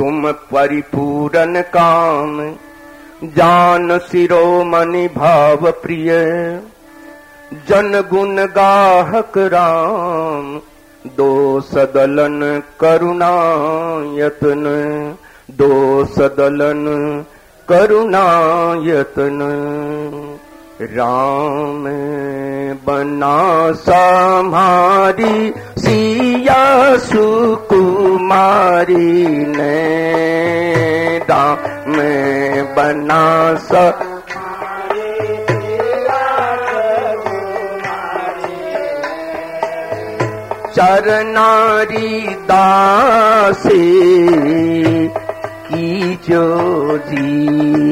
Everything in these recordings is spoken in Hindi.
तुम परिपूरन काम, जान शिरोमणि भाव प्रिय, जन गुण गाहक राम, दोष दलन करुणायतन, दोष दलन करुणायतन। राम बना समारी सिया सुकुमारी ने, राम बना चरनारी दासी की जो जी,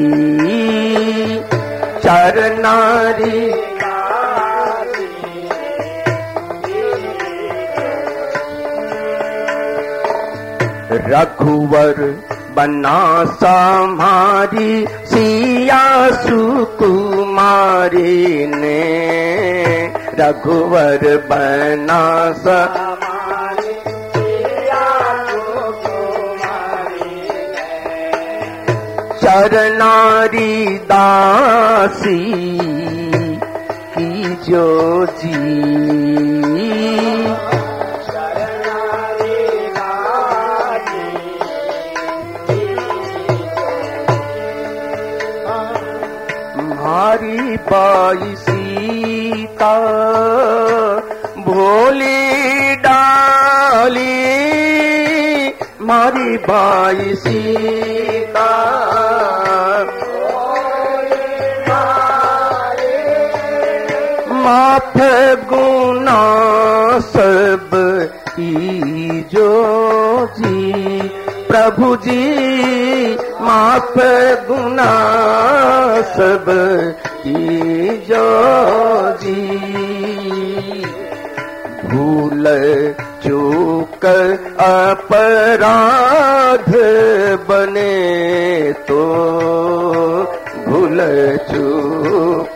चरनारी रघुवर बना समारी सिया सुकुमारी ने, रघुवर बना समारी सिया सुकुमारी ने, चरनारी दासी की जो जी, मारी बाई सीता भोली डाली, मारी बाई सीता भोली डाली, माफ गुना सब की जो जी, प्रभु जी माफ गुना सब की जो जी, भूल चूक अपराध बने तो, भूल चूक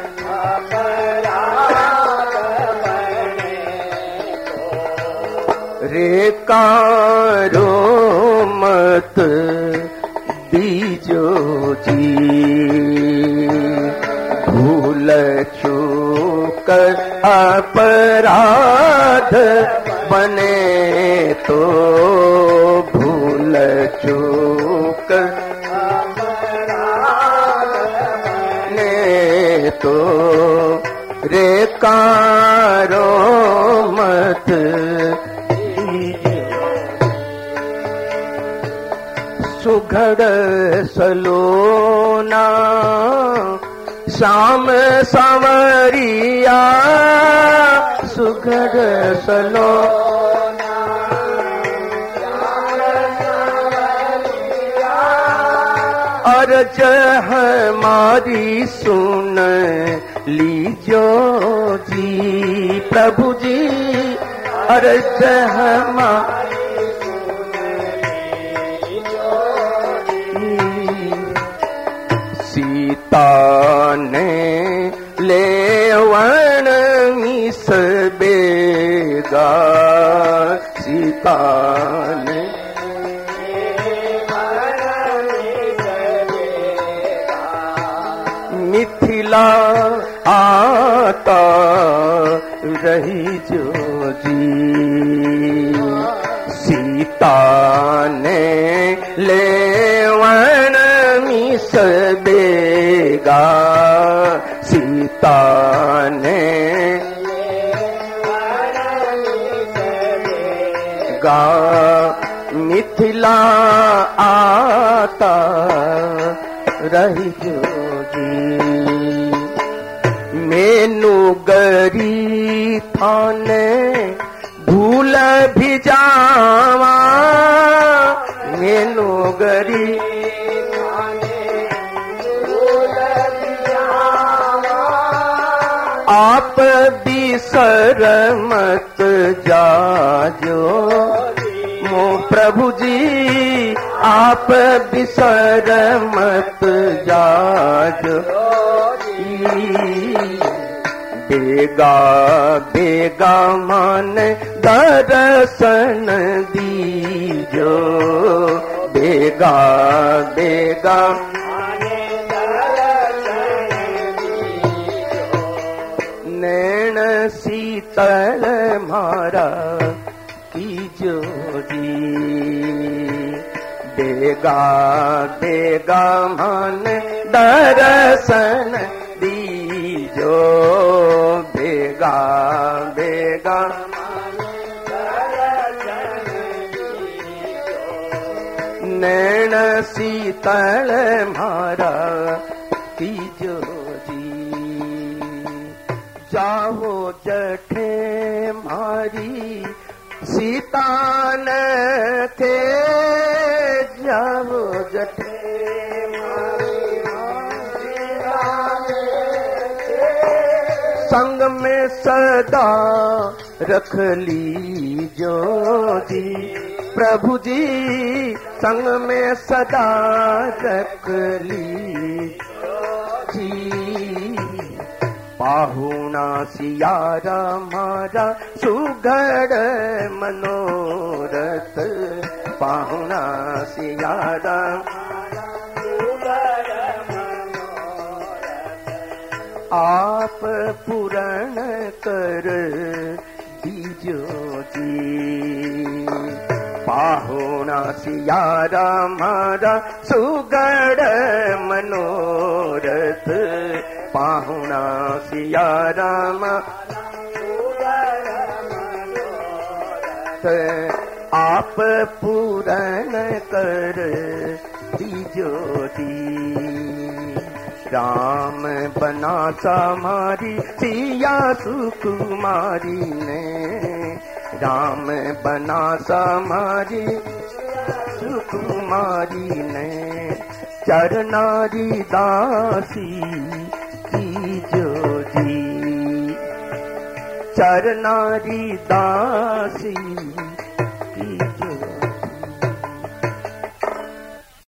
अपराध बने तो, रे कारो मत दीजो जी, भूल चूक अपराध बने तो, भूल चूक अपराध बने तो, रे कारो मत सुघड़ सलोना श्याम सांवरिया, सुघड़ सलोना श्याम सांवरिया, अर्ज हमारी सुन लीजो जी, प्रभु जी अर्ज हमारी सीता ने लेवन मिस बेगा, सीता ने मिथिला आता रही जो जी, सीता ने लेवन मिस बेगा, सीता ने गा, मिथिला आता रही जो जी, मेनू गरी थाने भूल भी जावा, मेनू गरी आप बिसर मत जाजो, मो प्रभु जी आप बिसर मत जाजो, बेगा बेगा मन दर्शन दीजो, बेगा बेगा नैन शीतल मारा कीजो जी बेगा बेगा मन दर्शन दीजो बेगा बेगा नैन शीतल मारा कीजो जी जाओ जठे मारी सीतान थे जाओ जठे संग में सदा रख लीजो जी प्रभु जी संग में सदा रख लीजो जी पाहुणा सियारा मारा सुघड़ मनोरथ पाहुणा सियारा आप पूर्ण कर दीजो जी पाहुणा सियारा मारा सुघड़ मनोरथ पाहुणा सियारा आप पूर्ण कर दीजो जी राम बना समारी सिया सुकुमारी ने राम बना समारी सुकुमारी ने चरनारी दासी कीजो जी चरनारी दासी की